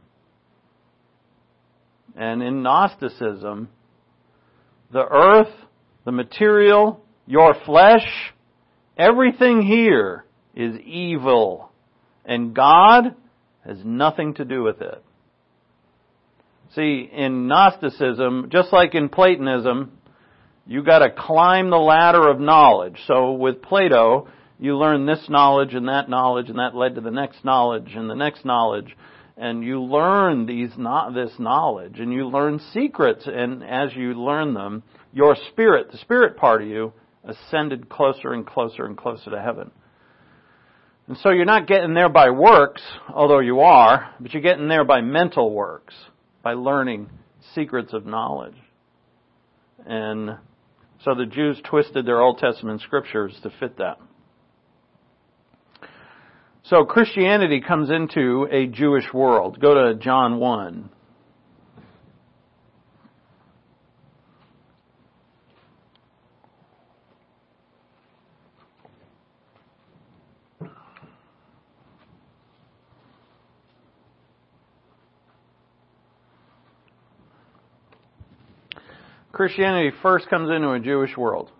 And in Gnosticism, the earth, the material, your flesh, everything here is evil. And God has nothing to do with it. See, in Gnosticism, just like in Platonism, you got to climb the ladder of knowledge. So with Plato, you learn this knowledge, and that led to the next knowledge and the next knowledge. And you learn this knowledge, and you learn secrets. And as you learn them, your spirit, the spirit part of you, ascended closer and closer and closer to heaven. And so you're not getting there by works, although you are, but you're getting there by mental works, by learning secrets of knowledge. And so the Jews twisted their Old Testament scriptures to fit that. So Christianity comes into a Jewish world. Go to John 1. Christianity first comes into a Jewish world.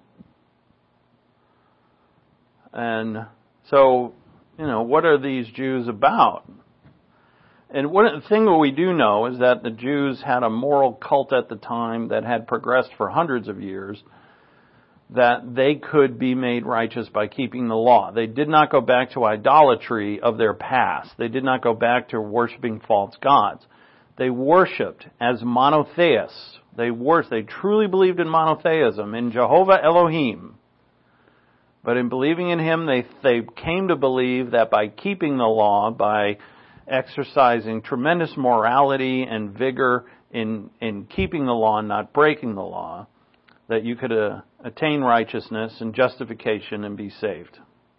And so, what are these Jews about? And one thing that we do know is that the Jews had a moral cult at the time that had progressed for hundreds of years, that they could be made righteous by keeping the law. They did not go back to idolatry of their past. They did not go back to worshiping false gods. They worshipped as monotheists. They truly believed in monotheism, in Jehovah Elohim. But in believing in Him, they came to believe that by keeping the law, by exercising tremendous morality and vigor in keeping the law and not breaking the law, that you could attain righteousness and justification and be saved.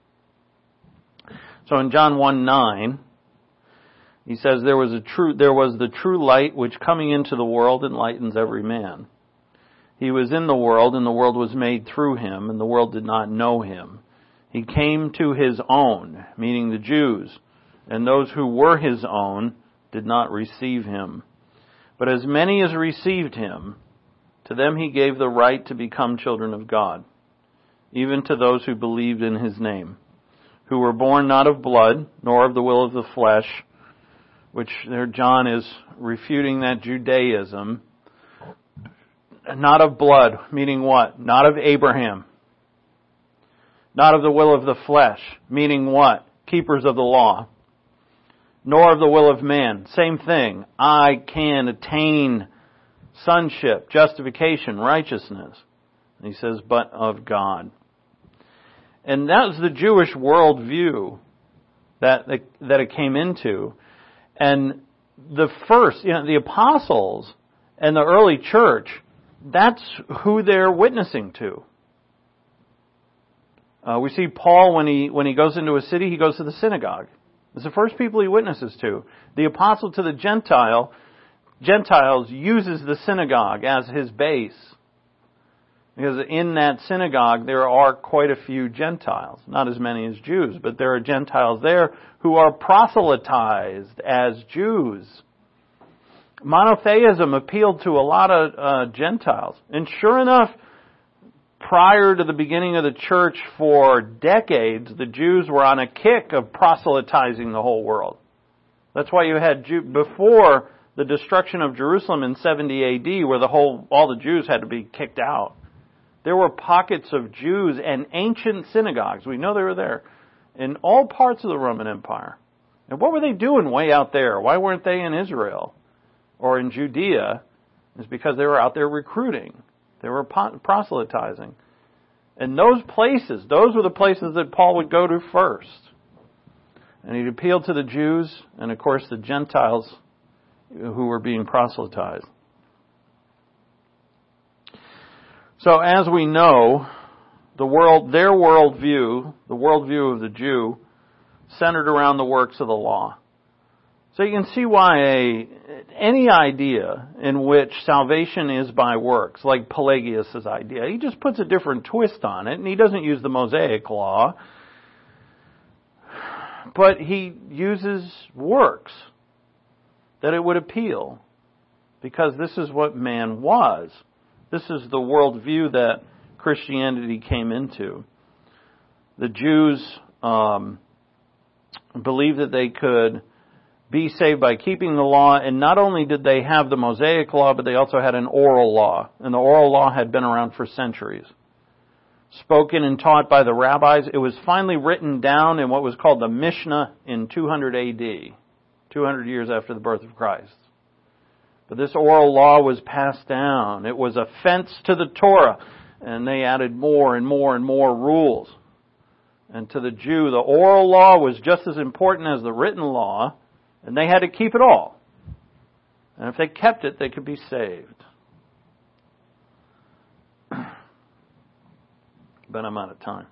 So in John 1:9, he says, there was the true light which coming into the world enlightens every man. He was in the world, and the world was made through Him, and the world did not know Him. He came to His own, meaning the Jews, and those who were His own did not receive Him. But as many as received Him, to them He gave the right to become children of God, even to those who believed in His name, who were born not of blood, nor of the will of the flesh, which there John is refuting that Judaism. Not of blood, meaning what? Not of Abraham. Not of the will of the flesh, meaning what? Keepers of the law. Nor of the will of man. Same thing. I can attain sonship, justification, righteousness. And he says, but of God. And that was the Jewish worldview that it came into. And the first, the apostles and the early church, that's who they're witnessing to. We see Paul when he goes into a city, he goes to the synagogue. It's the first people he witnesses to. The apostle to the Gentiles uses the synagogue as his base. Because in that synagogue there are quite a few Gentiles. Not as many as Jews, but there are Gentiles there who are proselytized as Jews. Monotheism appealed to a lot of Gentiles. And sure enough, prior to the beginning of the church for decades, the Jews were on a kick of proselytizing the whole world. That's why you had before the destruction of Jerusalem in 70 AD, where all the Jews had to be kicked out. There were pockets of Jews and ancient synagogues. We know they were there in all parts of the Roman Empire. And what were they doing way out there? Why weren't they in Israel or in Judea? It's because they were out there recruiting. They were proselytizing. And those were the places that Paul would go to first. And he'd appeal to the Jews and, of course, the Gentiles who were being proselytized. So as we know, their worldview, the worldview of the Jew, centered around the works of the law. So you can see why any idea in which salvation is by works, like Pelagius' idea, he just puts a different twist on it, and he doesn't use the Mosaic law, but he uses works that it would appeal, because this is what man was. This is the worldview that Christianity came into. The Jews believed that they could be saved by keeping the law, and not only did they have the Mosaic law, but they also had an oral law, and the oral law had been around for centuries. Spoken and taught by the rabbis, it was finally written down in what was called the Mishnah in 200 AD, 200 years after the birth of Christ. But this oral law was passed down. It was a fence to the Torah, and they added more and more and more rules. And to the Jew, the oral law was just as important as the written law, and they had to keep it all. And if they kept it, they could be saved. But I'm out of time.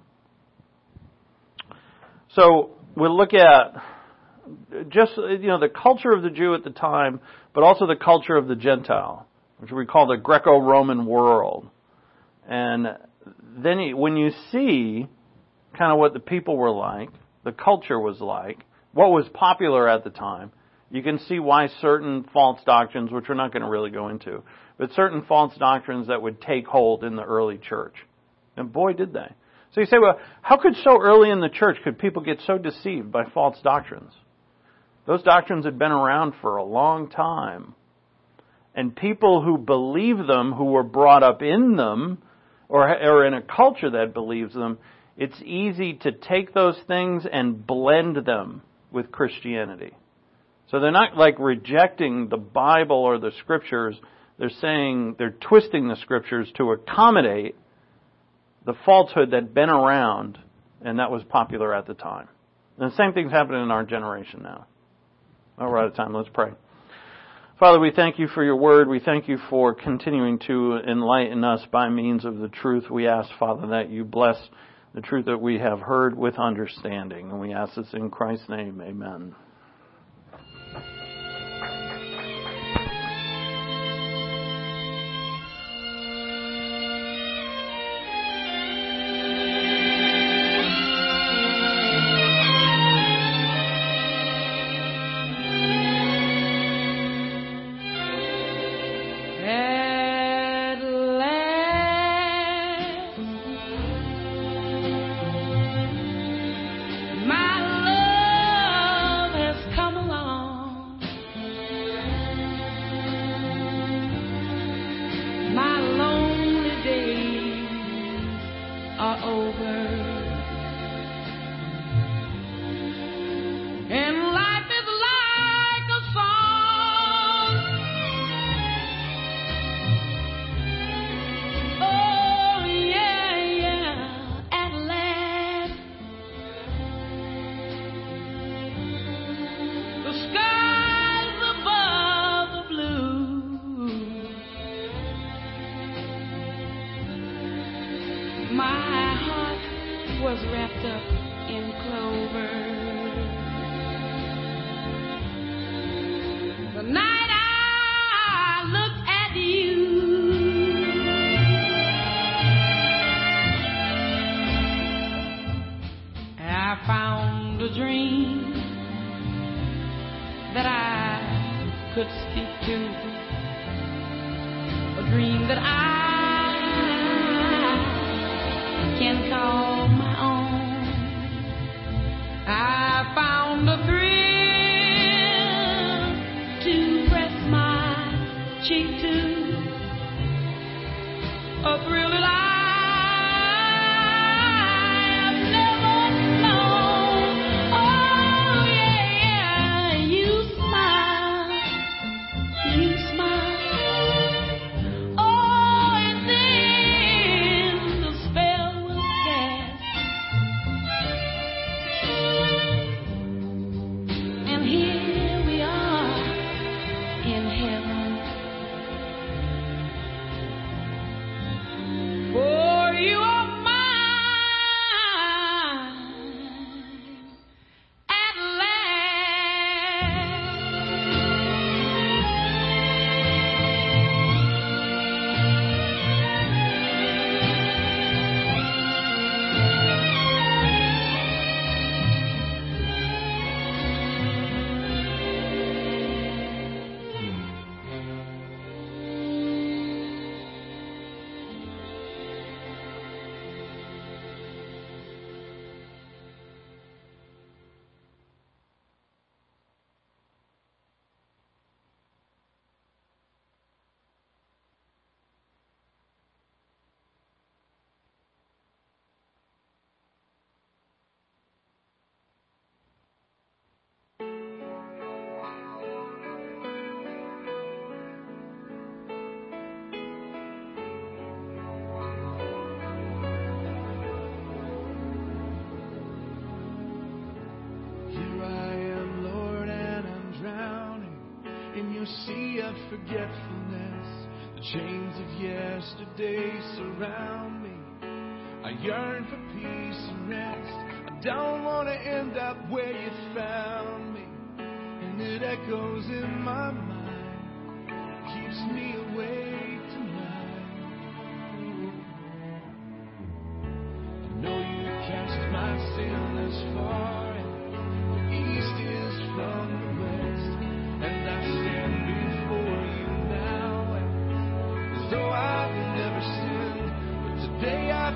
So we'll look at just, the culture of the Jew at the time, but also the culture of the Gentile, which we call the Greco-Roman world. And then when you see kind of what the people were like, the culture was like, what was popular at the time, you can see why certain false doctrines, which we're not going to really go into, but certain false doctrines that would take hold in the early church. And boy, did they. So you say, well, how could so early in the church could people get so deceived by false doctrines? Those doctrines had been around for a long time. And people who believe them, who were brought up in them, or in a culture that believes them, it's easy to take those things and blend them with Christianity. So they're not like rejecting the Bible or the Scriptures. They're saying, they're twisting the Scriptures to accommodate the falsehood that had been around and that was popular at the time. And the same thing's happening in our generation now. Oh, we're out of time. Let's pray. Father, we thank you for your word. We thank you for continuing to enlighten us by means of the truth. We ask, Father, that you bless the truth that we have heard with understanding. And we ask this in Christ's name. Amen. in your sea of forgetfulness. The chains of yesterday surround me. I yearn for peace and rest. I don't want to end up where you found me. And it echoes in my mind, keeps me awake tonight. I know you cast my sin as far as the east is from the west. And I stand before you now as though I've never sinned. But today I